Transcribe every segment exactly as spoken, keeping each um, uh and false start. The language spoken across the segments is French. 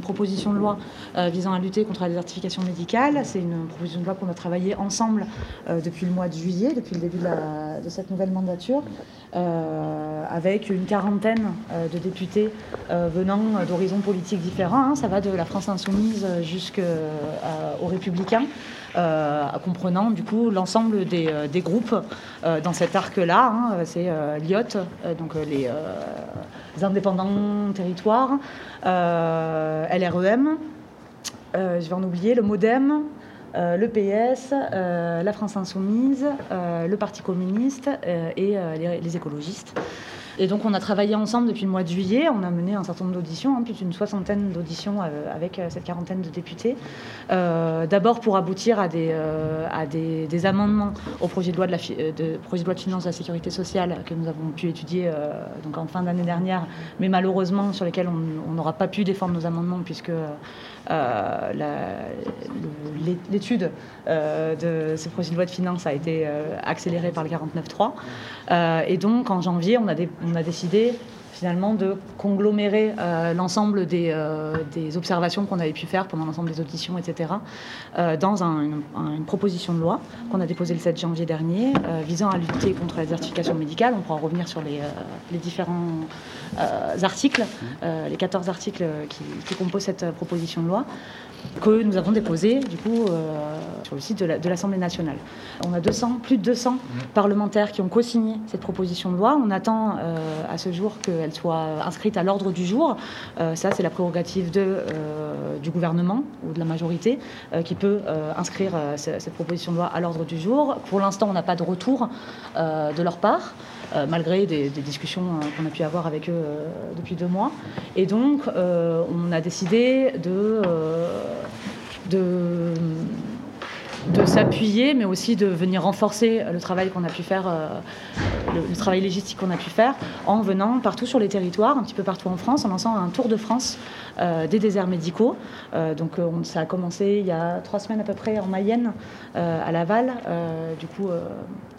proposition de loi euh, visant à lutter contre la désertification médicale. C'est une proposition de loi qu'on a travaillé ensemble euh, depuis le mois de juillet, depuis le début de, la, de cette nouvelle mandature, euh, avec une quarantaine euh, de députés euh, venant d'horizons politiques différents. Hein. Ça va de la France Insoumise jusqu'aux Républicains. Euh, comprenant du coup l'ensemble des, euh, des groupes euh, dans cet arc-là. Hein, c'est euh, l'I O T, euh, donc euh, les, euh, les indépendants territoires, euh, L R E M, euh, je vais en oublier, le MoDem, euh, le P S, euh, la France Insoumise, euh, le Parti communiste euh, et euh, les, les écologistes. Et donc on a travaillé ensemble depuis le mois de juillet, on a mené un certain nombre d'auditions, hein, plus d'une soixantaine d'auditions euh, avec euh, cette quarantaine de députés. Euh, D'abord pour aboutir à, des, euh, à des, des amendements au projet de, loi de, la fi de, projet de loi de finances de la sécurité sociale que nous avons pu étudier euh, donc en fin d'année dernière, mais malheureusement sur lesquels on n'aura pas pu défendre nos amendements puisque euh, l'étude euh, de ce projet de loi de finances a été euh, accélérée par le quarante-neuf trois. Euh, et donc en janvier, on a, des, on a décidé finalement de conglomérer euh, l'ensemble des, euh, des observations qu'on avait pu faire pendant l'ensemble des auditions, et cetera, euh, dans un, une, une proposition de loi qu'on a déposée le sept janvier dernier, euh, visant à lutter contre la désertification médicale. On pourra revenir sur les, euh, les différents euh, articles, euh, les quatorze articles qui, qui composent cette proposition de loi, que nous avons déposé du coup euh, sur le site de l'Assemblée la, nationale. On a deux cents, plus de deux cents parlementaires qui ont co-signé cette proposition de loi. On attend euh, à ce jour qu'elle soit inscrite à l'ordre du jour. Euh, ça, c'est la prérogative de, euh, du gouvernement ou de la majorité euh, qui peut euh, inscrire euh, cette proposition de loi à l'ordre du jour. Pour l'instant, on n'a pas de retour euh, de leur part. Euh, malgré des, des discussions euh, qu'on a pu avoir avec eux euh, depuis deux mois. Et donc, euh, on a décidé de, euh, de, de s'appuyer, mais aussi de venir renforcer le travail qu'on a pu faire, euh, le, le travail légistique qu'on a pu faire, en venant partout sur les territoires, un petit peu partout en France, en lançant un tour de France euh, des déserts médicaux. Euh, donc, on, ça a commencé il y a trois semaines à peu près en Mayenne, euh, à Laval. Euh, du coup... Euh,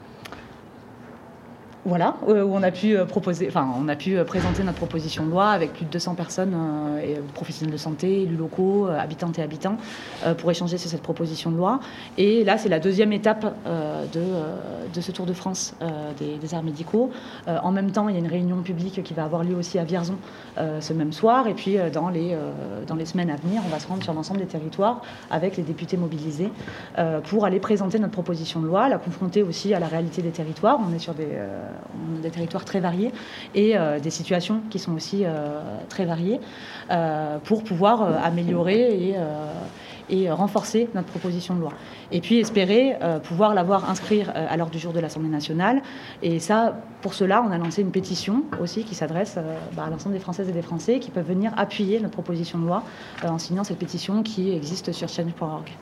Voilà, où on a pu proposer, enfin, on a pu présenter notre proposition de loi avec plus de deux cents personnes, euh, et professionnels de santé, élus locaux, euh, habitantes et habitants, euh, pour échanger sur cette proposition de loi. Et là, c'est la deuxième étape euh, de, euh, de ce Tour de France euh, des déserts médicaux. Euh, en même temps, il y a une réunion publique qui va avoir lieu aussi à Vierzon euh, ce même soir. Et puis, euh, dans, les, euh, dans les semaines à venir, on va se rendre sur l'ensemble des territoires avec les députés mobilisés euh, pour aller présenter notre proposition de loi, la confronter aussi à la réalité des territoires. On est sur des... Euh, On a des territoires très variés et euh, des situations qui sont aussi euh, très variées euh, pour pouvoir euh, améliorer et, euh, et renforcer notre proposition de loi. Et puis espérer euh, pouvoir l'avoir inscrire euh, à l'ordre du jour de l'Assemblée nationale. Et ça, pour cela, on a lancé une pétition aussi qui s'adresse euh, bah, à l'ensemble des Françaises et des Français qui peuvent venir appuyer notre proposition de loi euh, en signant cette pétition qui existe sur change point org.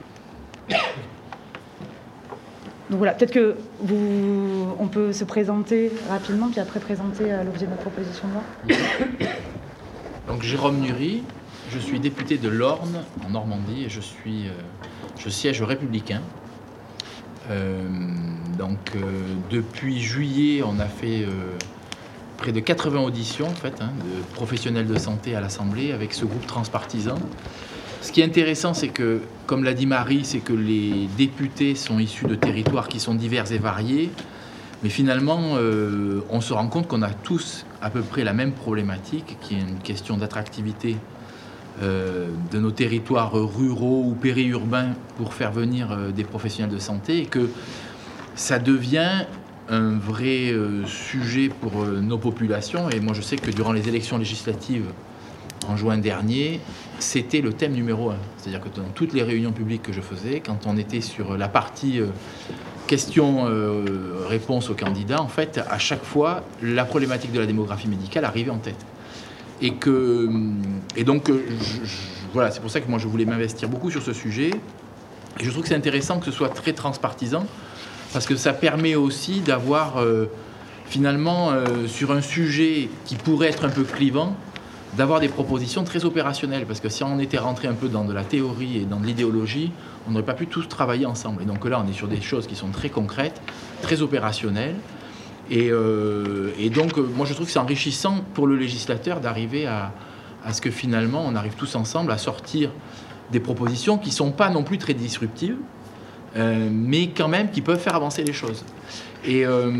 Donc voilà, peut-être que vous, on peut se présenter rapidement, puis après présenter euh, l'objet de notre proposition de loi. Donc Jérôme Nury, je suis député de l'Orne, en Normandie, et je, suis, euh, je siège aux Républicains. Euh, donc euh, depuis juillet, on a fait euh, près de quatre-vingts auditions en fait, hein, de professionnels de santé à l'Assemblée avec ce groupe transpartisan. Ce qui est intéressant, c'est que, comme l'a dit Marie, c'est que les députés sont issus de territoires qui sont divers et variés. Mais finalement, euh, on se rend compte qu'on a tous à peu près la même problématique, qui est une question d'attractivité euh, de nos territoires ruraux ou périurbains pour faire venir euh, des professionnels de santé, et que ça devient un vrai euh, sujet pour euh, nos populations. Et moi, je sais que durant les élections législatives, en juin dernier, c'était le thème numéro un. C'est-à-dire que dans toutes les réunions publiques que je faisais, quand on était sur la partie euh, questions-réponses euh, aux candidats, en fait, à chaque fois, la problématique de la démographie médicale arrivait en tête. Et, que, et donc, je, je, voilà, c'est pour ça que moi, je voulais m'investir beaucoup sur ce sujet. Et je trouve que c'est intéressant que ce soit très transpartisan, parce que ça permet aussi d'avoir, euh, finalement, euh, sur un sujet qui pourrait être un peu clivant, d'avoir des propositions très opérationnelles, parce que si on était rentré un peu dans de la théorie et dans de l'idéologie, on n'aurait pas pu tous travailler ensemble. Et donc là, on est sur des choses qui sont très concrètes, très opérationnelles. Et, euh, et donc, moi, je trouve que c'est enrichissant pour le législateur d'arriver à, à ce que finalement on arrive tous ensemble à sortir des propositions qui ne sont pas non plus très disruptives, euh, mais quand même qui peuvent faire avancer les choses. Et, euh,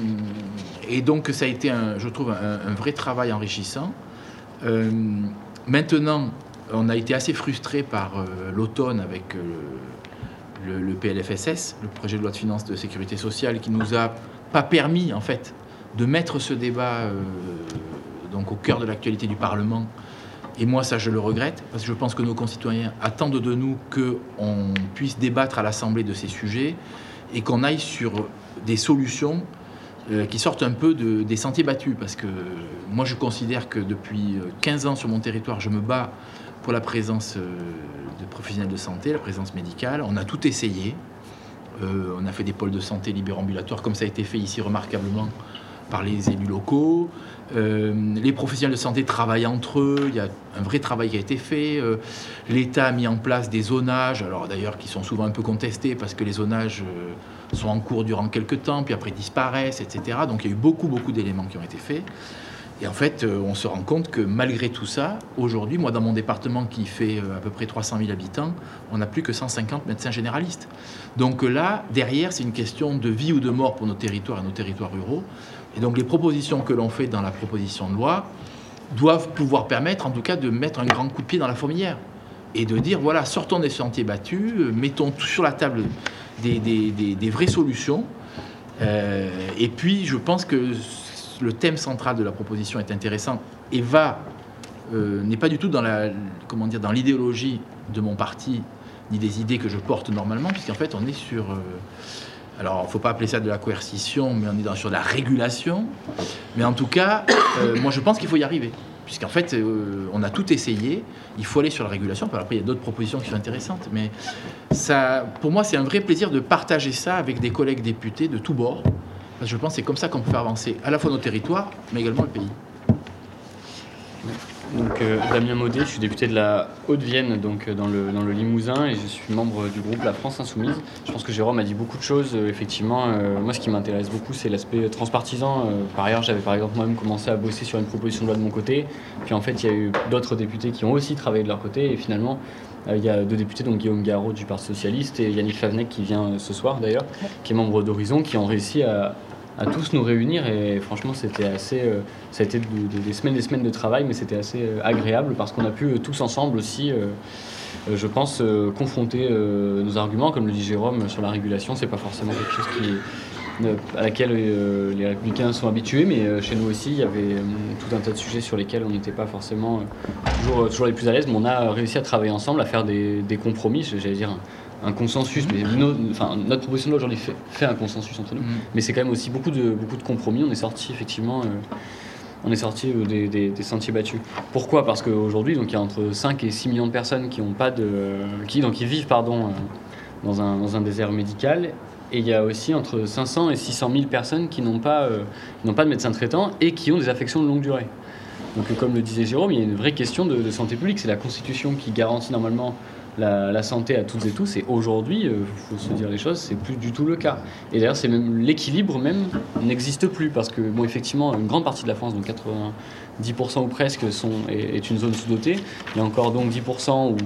et donc ça a été, un, je trouve, un, un vrai travail enrichissant. Euh, maintenant, on a été assez frustrés par euh, l'automne avec euh, le, le P L F S S, le projet de loi de finances de sécurité sociale, qui ne nous a pas permis, en fait, de mettre ce débat euh, donc au cœur de l'actualité du Parlement. Et moi, ça, je le regrette, parce que je pense que nos concitoyens attendent de nous qu'on puisse débattre à l'Assemblée de ces sujets et qu'on aille sur des solutions euh, qui sortent un peu de, des sentiers battus. Parce que moi, je considère que depuis quinze ans sur mon territoire, je me bats pour la présence euh, de professionnels de santé, la présence médicale. On a tout essayé. Euh, on a fait des pôles de santé libéro-ambulatoires, comme ça a été fait ici remarquablement par les élus locaux. Euh, les professionnels de santé travaillent entre eux, il y a un vrai travail qui a été fait. Euh, L'État a mis en place des zonages, alors d'ailleurs qui sont souvent un peu contestés parce que les zonages euh, sont en cours durant quelques temps, puis après disparaissent, et cetera. Donc il y a eu beaucoup, beaucoup d'éléments qui ont été faits. Et en fait, euh, on se rend compte que malgré tout ça, aujourd'hui, moi dans mon département qui fait euh, à peu près trois cent mille habitants, on n'a plus que cent cinquante médecins généralistes. Donc là, derrière, c'est une question de vie ou de mort pour nos territoires et nos territoires ruraux. Et donc les propositions que l'on fait dans la proposition de loi doivent pouvoir permettre en tout cas de mettre un grand coup de pied dans la fourmilière et de dire voilà, sortons des sentiers battus, mettons sur la table des, des, des, des vraies solutions. Euh, et puis je pense que le thème central de la proposition est intéressant et va euh, n'est pas du tout dans la comment dire dans l'idéologie de mon parti ni des idées que je porte normalement, puisqu'en fait on est sur euh, alors, il ne faut pas appeler ça de la coercition, mais on est dans, sur la régulation. Mais en tout cas, euh, moi, je pense qu'il faut y arriver. Puisqu'en fait, euh, on a tout essayé. Il faut aller sur la régulation. Après, il y a d'autres propositions qui sont intéressantes. Mais ça, pour moi, c'est un vrai plaisir de partager ça avec des collègues députés de tous bords. Parce que je pense que c'est comme ça qu'on peut faire avancer à la fois nos territoires, mais également le pays. Donc, euh, Damien Maudet, je suis député de la Haute-Vienne, donc dans le, dans le Limousin, et je suis membre du groupe La France Insoumise. Je pense que Jérôme a dit beaucoup de choses. Euh, effectivement, euh, moi, ce qui m'intéresse beaucoup, c'est l'aspect transpartisan. Euh, par ailleurs, j'avais par exemple moi-même commencé à bosser sur une proposition de loi de mon côté. Puis en fait, il y a eu d'autres députés qui ont aussi travaillé de leur côté. Et finalement, euh, il y a deux députés, donc Guillaume Garot du Parti Socialiste et Yannick Favennec, qui vient euh, ce soir d'ailleurs, qui est membre d'Horizon, qui ont réussi à... à tous nous réunir, et franchement c'était assez euh, ça a été de, de, des semaines des semaines de travail, mais c'était assez euh, agréable parce qu'on a pu euh, tous ensemble aussi euh, euh, je pense euh, confronter euh, nos arguments, comme le dit Jérôme sur la régulation. C'est pas forcément quelque chose qui euh, à laquelle euh, les républicains sont habitués, mais euh, chez nous aussi il y avait euh, tout un tas de sujets sur lesquels on n'était pas forcément euh, toujours, toujours les plus à l'aise, mais on a réussi à travailler ensemble, à faire des, des compromis, j'allais dire un, un consensus, mais no, enfin, notre proposition de loi aujourd'hui fait, fait un consensus entre nous, mmh. mais c'est quand même aussi beaucoup de, beaucoup de compromis. On est sorti effectivement, euh, on est sorti euh, des, des, des sentiers battus. Pourquoi ? Parce qu'aujourd'hui, donc il y a entre cinq et six millions de personnes qui ont pas de, qui donc qui vivent pardon euh, dans un dans un désert médical, et il y a aussi entre cinq cents et six cent mille personnes qui n'ont pas euh, n'ont pas de médecin traitant et qui ont des affections de longue durée. Donc euh, comme le disait Jérôme, il y a une vraie question de, de santé publique. C'est la Constitution qui garantit normalement La, la santé à toutes et tous, et aujourd'hui, il euh, faut se dire les choses, c'est plus du tout le cas. Et d'ailleurs, c'est même l'équilibre même n'existe plus, parce que bon, effectivement, une grande partie de la France, donc quatre-vingt-dix pour cent ou presque, sont, est, est une zone sous-dotée. Il y a encore donc dix pour cent où,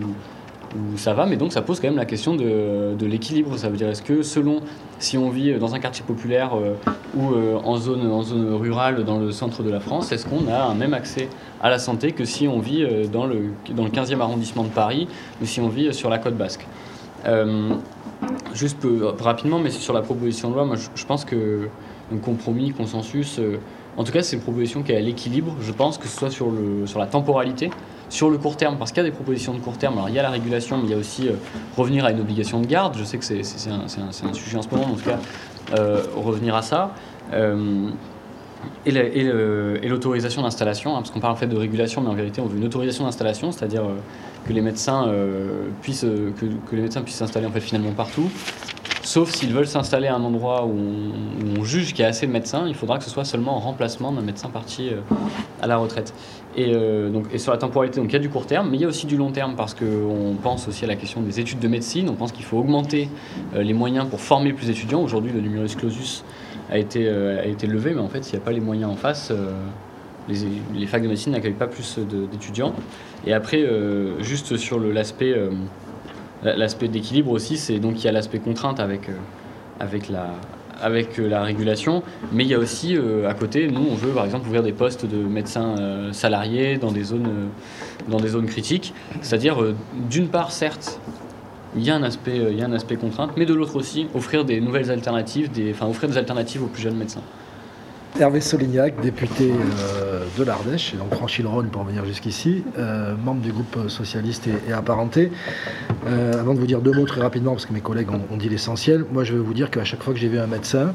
où ça va, mais donc ça pose quand même la question de, de l'équilibre. Ça veut dire, est-ce que selon si on vit dans un quartier populaire euh, ou euh, en zone en zone rurale dans le centre de la France, est-ce qu'on a un même accès à la santé que si on vit euh, dans le dans le quinzième arrondissement de Paris ou si on vit sur la côte basque? euh, Juste peu, rapidement, mais sur la proposition de loi, moi je, je pense que un compromis, consensus, euh, en tout cas c'est une proposition qui est à l'équilibre. Je pense que ce soit sur le sur la temporalité, sur le court terme, parce qu'il y a des propositions de court terme. Alors il y a la régulation, mais il y a aussi euh, revenir à une obligation de garde. Je sais que c'est, c'est, c'est, un, c'est, un, c'est un sujet en ce moment, en tout cas, euh, revenir à ça. Euh, et, la, et, le, et l'autorisation d'installation, hein, parce qu'on parle en fait de régulation, mais en vérité on veut une autorisation d'installation, c'est-à-dire euh, que les médecins euh, puissent euh, que, que les médecins puissent s'installer en fait finalement partout. Sauf s'ils veulent s'installer à un endroit où on, où on juge qu'il y a assez de médecins, il faudra que ce soit seulement en remplacement d'un médecin parti euh, à la retraite. Et, euh, donc, et sur la temporalité, donc il y a du court terme, mais il y a aussi du long terme, parce qu'on pense aussi à la question des études de médecine. On pense qu'il faut augmenter euh, les moyens pour former plus d'étudiants. Aujourd'hui, le numerus clausus a été, euh, a été levé, mais en fait, s'il n'y a pas les moyens en face, euh, les, les facs de médecine n'accueillent pas plus de, d'étudiants. Et après, euh, juste sur le, l'aspect, euh, l'aspect d'équilibre aussi, c'est donc il y a l'aspect contrainte avec, euh, avec, la, avec la régulation, mais il y a aussi euh, à côté, nous on veut par exemple ouvrir des postes de médecins euh, salariés dans des zones, euh, dans des zones critiques, c'est-à-dire euh, d'une part certes, il y a un aspect, euh, il y a un aspect contrainte, mais de l'autre aussi offrir des nouvelles alternatives, des, enfin offrir des alternatives aux plus jeunes médecins. Hervé Solignac, député euh, de l'Ardèche, et donc franchi le Rhône pour venir jusqu'ici, euh, membre du groupe socialiste et, et apparenté. Euh, avant de vous dire deux mots très rapidement, parce que mes collègues ont, ont dit l'essentiel, moi je vais vous dire qu'à chaque fois que j'ai vu un médecin,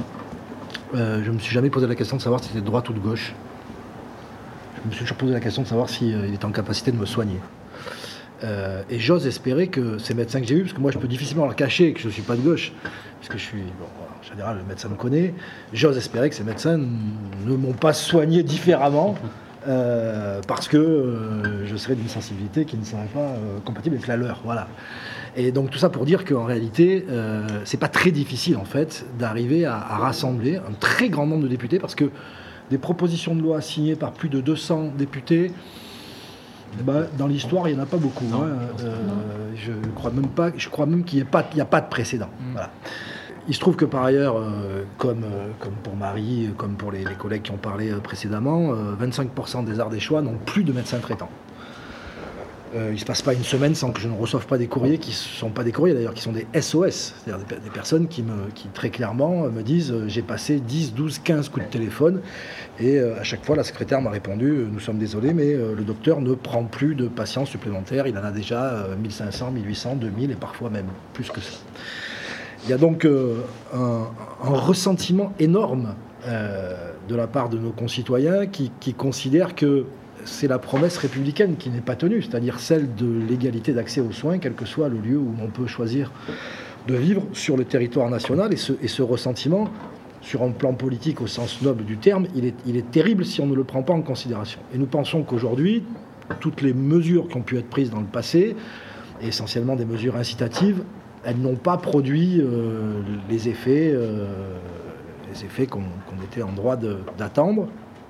euh, je ne me suis jamais posé la question de savoir si c'était de droite ou de gauche. Je me suis toujours posé la question de savoir s'il si, euh, était en capacité de me soigner. Euh, et j'ose espérer que ces médecins que j'ai vus, parce que moi je peux difficilement leur cacher que je ne suis pas de gauche, puisque je suis, bon, en général le médecin me connaît, j'ose espérer que ces médecins ne m'ont pas soigné différemment euh, parce que euh, je serais d'une sensibilité qui ne serait pas euh, compatible avec la leur. Voilà. Et donc tout ça pour dire qu'en réalité, euh, c'est pas très difficile en fait d'arriver à, à rassembler un très grand nombre de députés, parce que des propositions de loi signées par plus de deux cents députés, bah, dans l'histoire, il n'y en a pas beaucoup. Non, hein. euh, je crois même pas, je crois même qu'il n'y a, a pas de précédent. Mm. Voilà. Il se trouve que par ailleurs, euh, comme, euh, comme pour Marie, comme pour les, les collègues qui ont parlé euh, précédemment, euh, vingt-cinq pour cent des Ardéchois n'ont plus de médecins traitants. Euh, il ne se passe pas une semaine sans que je ne reçoive pas des courriers qui ne sont pas des courriers d'ailleurs, qui sont des S O S, c'est-à-dire des, des personnes qui, me, qui très clairement me disent euh, j'ai passé dix, douze, quinze coups de téléphone et euh, à chaque fois la secrétaire m'a répondu euh, nous sommes désolés mais euh, le docteur ne prend plus de patients supplémentaires, il en a déjà euh, mille cinq cents, mille huit cents, deux mille et parfois même plus que ça. Il y a donc euh, un, un ressentiment énorme euh, de la part de nos concitoyens qui, qui considèrent que c'est la promesse républicaine qui n'est pas tenue, c'est-à-dire celle de l'égalité d'accès aux soins, quel que soit le lieu où on peut choisir de vivre sur le territoire national. Et ce, et ce ressentiment, sur un plan politique au sens noble du terme, il est, il est terrible si on ne le prend pas en considération. Et nous pensons qu'aujourd'hui, toutes les mesures qui ont pu être prises dans le passé, et essentiellement des mesures incitatives, elles n'ont pas produit euh, les effets, euh, les effets qu'on, qu'on était en droit de, d'attendre.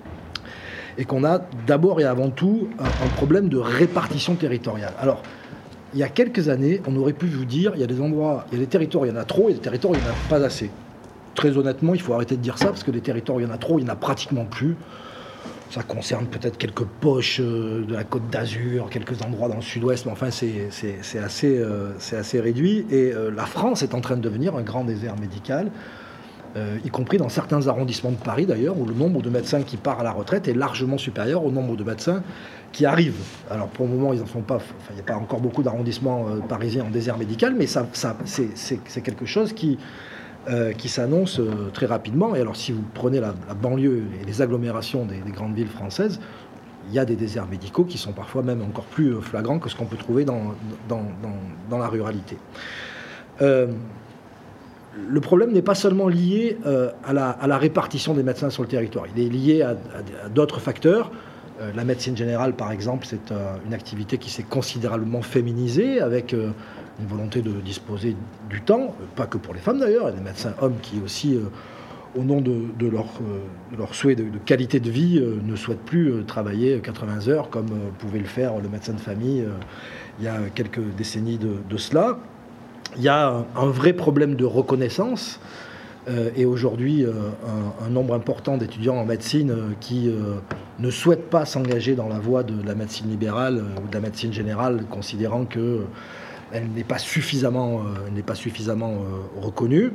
Et qu'on a d'abord et avant tout un, un problème de répartition territoriale. Alors, il y a quelques années, on aurait pu vous dire, il y a des endroits, il y a des territoires, il y en a trop, et des territoires, il n'y en a pas assez. Très honnêtement, il faut arrêter de dire ça, parce que des territoires, il y en a trop, il n'y en a pratiquement plus. Ça concerne peut-être quelques poches de la Côte d'Azur, quelques endroits dans le sud-ouest, mais enfin, c'est, c'est, c'est, assez, euh, c'est assez réduit. Et euh, la France est en train de devenir un grand désert médical, Euh, y compris dans certains arrondissements de Paris d'ailleurs, où le nombre de médecins qui part à la retraite est largement supérieur au nombre de médecins qui arrivent. Alors pour le moment, ils en sont pas, enfin, il n'y a pas encore beaucoup d'arrondissements euh, parisiens en désert médical, mais ça, ça, c'est, c'est, c'est quelque chose qui, euh, qui s'annonce euh, très rapidement. Et alors si vous prenez la, la banlieue et les agglomérations des, des grandes villes françaises, il y a des déserts médicaux qui sont parfois même encore plus flagrants que ce qu'on peut trouver dans, dans, dans, dans la ruralité. Euh, Le problème n'est pas seulement lié euh, à, la, à la répartition des médecins sur le territoire. Il est lié à, à, à d'autres facteurs. Euh, la médecine générale, par exemple, c'est euh, une activité qui s'est considérablement féminisée, avec euh, une volonté de disposer du temps, pas que pour les femmes d'ailleurs, il y a des médecins hommes qui aussi, euh, au nom de, de, leur, euh, de leur souhait de, de qualité de vie, euh, ne souhaitent plus euh, travailler quatre-vingts heures comme euh, pouvait le faire le médecin de famille euh, il y a quelques décennies de, de cela. Il y a un, un vrai problème de reconnaissance euh, et aujourd'hui euh, un, un nombre important d'étudiants en médecine euh, qui euh, ne souhaitent pas s'engager dans la voie de la médecine libérale euh, ou de la médecine générale, considérant qu'elle euh, n'est pas suffisamment, euh, n'est pas suffisamment euh, reconnue.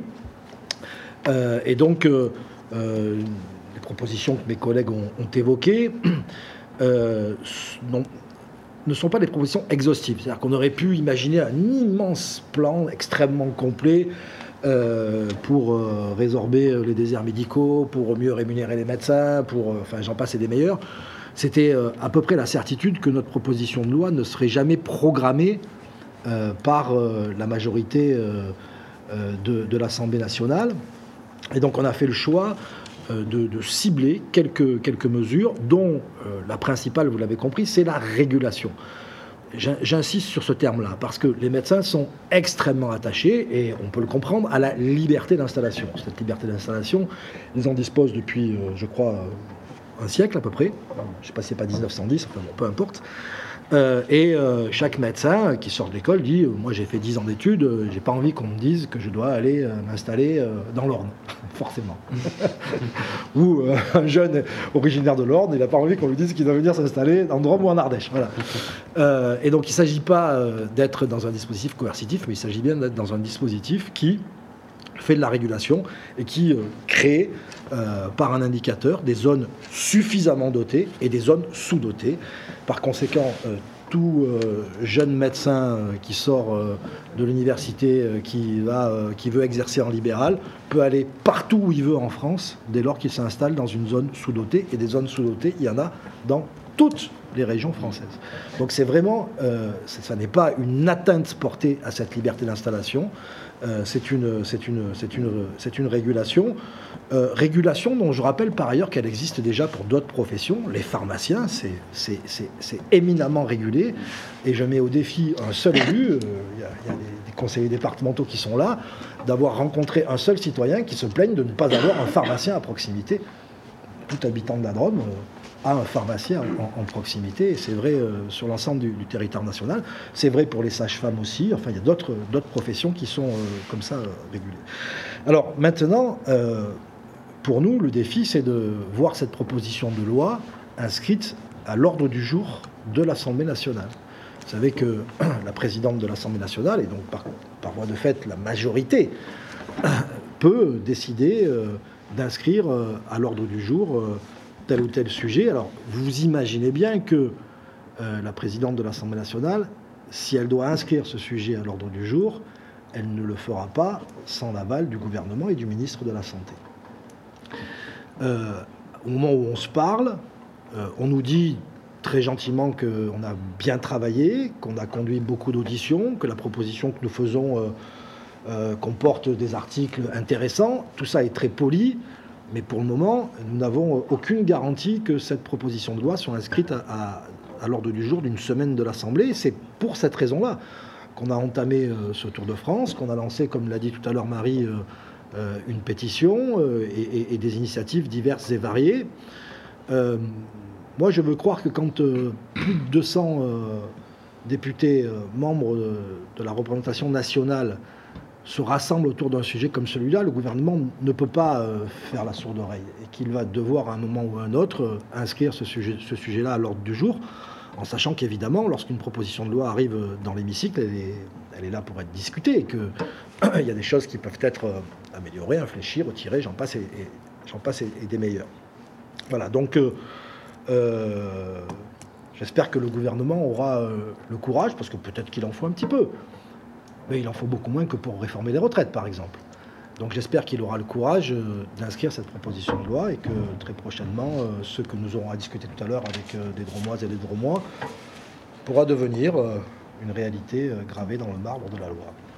Euh, et donc, euh, euh, les propositions que mes collègues ont, ont évoquées euh, non, ne sont pas des propositions exhaustives. C'est-à-dire qu'on aurait pu imaginer un immense plan extrêmement complet euh, pour euh, résorber les déserts médicaux, pour mieux rémunérer les médecins, pour, euh, enfin j'en passe et des meilleurs. C'était euh, à peu près la certitude que notre proposition de loi ne serait jamais programmée euh, par euh, la majorité euh, euh, de, de l'Assemblée nationale. Et donc on a fait le choix De, de cibler quelques, quelques mesures, dont euh, la principale, vous l'avez compris, c'est la régulation. J'insiste sur ce terme-là, parce que les médecins sont extrêmement attachés, et on peut le comprendre, à la liberté d'installation. Cette liberté d'installation, ils en disposent depuis, euh, je crois, un siècle à peu près. Je ne sais pas si c'est pas mille neuf cent dix, enfin bon, peu importe. Euh, et euh, chaque médecin qui sort de l'école dit euh, moi j'ai fait dix ans d'études, euh, j'ai pas envie qu'on me dise que je dois aller euh, m'installer euh, dans l'Orne, forcément. Ou euh, un jeune originaire de l'Orne, il n'a pas envie qu'on lui dise qu'il doit venir s'installer en Drôme ou en Ardèche. Voilà. Euh, et donc il ne s'agit pas euh, d'être dans un dispositif coercitif, mais il s'agit bien d'être dans un dispositif qui fait de la régulation et qui euh, crée euh, par un indicateur des zones suffisamment dotées et des zones sous-dotées. Par conséquent, euh, tout euh, jeune médecin euh, qui sort euh, de l'université, euh, qui, va, euh, qui veut exercer en libéral, peut aller partout où il veut en France, dès lors qu'il s'installe dans une zone sous-dotée. Et des zones sous-dotées, il y en a dans toutes les régions françaises. Donc c'est vraiment, euh, ça n'est pas une atteinte portée à cette liberté d'installation, euh, c'est une, c'est une, c'est une, c'est une régulation. Euh, régulation dont je rappelle par ailleurs qu'elle existe déjà pour d'autres professions. Les pharmaciens, c'est, c'est, c'est, c'est éminemment régulé. Et je mets au défi un seul élu, il euh, y, y a des, des conseillers départementaux qui sont là, d'avoir rencontré un seul citoyen qui se plaigne de ne pas avoir un pharmacien à proximité. Tout habitant de la Drôme euh, a un pharmacien en, en proximité, et c'est vrai euh, sur l'ensemble du, du territoire national. C'est vrai pour les sages-femmes aussi. Enfin, il y a d'autres, d'autres professions qui sont euh, comme ça euh, régulées. Alors maintenant, euh, pour nous, le défi, c'est de voir cette proposition de loi inscrite à l'ordre du jour de l'Assemblée nationale. Vous savez que la présidente de l'Assemblée nationale, et donc par, par voie de fait la majorité, peut décider euh, d'inscrire euh, à l'ordre du jour euh, tel ou tel sujet. Alors, vous imaginez bien que euh, la présidente de l'Assemblée nationale, si elle doit inscrire ce sujet à l'ordre du jour, elle ne le fera pas sans l'aval du gouvernement et du ministre de la Santé. Euh, au moment où on se parle, euh, on nous dit très gentiment qu'on a bien travaillé, qu'on a conduit beaucoup d'auditions, que la proposition que nous faisons euh, euh, comporte des articles intéressants. Tout ça est très poli, mais pour le moment, nous n'avons aucune garantie que cette proposition de loi soit inscrite à, à, à l'ordre du jour d'une semaine de l'Assemblée. C'est pour cette raison-là qu'on a entamé euh, ce Tour de France, qu'on a lancé, comme l'a dit tout à l'heure Marie, euh, euh, une pétition euh, et, et, et des initiatives diverses et variées. Euh, moi, je veux croire que quand euh, plus de deux cents euh, députés euh, membres de, de la représentation nationale se rassemblent autour d'un sujet comme celui-là, le gouvernement ne peut pas euh, faire la sourde oreille et qu'il va devoir à un moment ou à un autre euh, inscrire ce, sujet, ce sujet-là à l'ordre du jour, en sachant qu'évidemment, lorsqu'une proposition de loi arrive dans l'hémicycle, elle est, elle est là pour être discutée et qu'il y a des choses qui peuvent être euh, améliorées, infléchies, retirées, j'en passe et, et, j'en passe et, et des meilleures. Voilà, donc euh, euh, j'espère que le gouvernement aura euh, le courage, parce que peut-être qu'il en faut un petit peu, mais il en faut beaucoup moins que pour réformer les retraites, par exemple. Donc j'espère qu'il aura le courage euh, d'inscrire cette proposition de loi et que très prochainement, euh, ce que nous aurons à discuter tout à l'heure avec euh, des Dromoises et des Dromois pourra devenir euh, une réalité euh, gravée dans le marbre de la loi.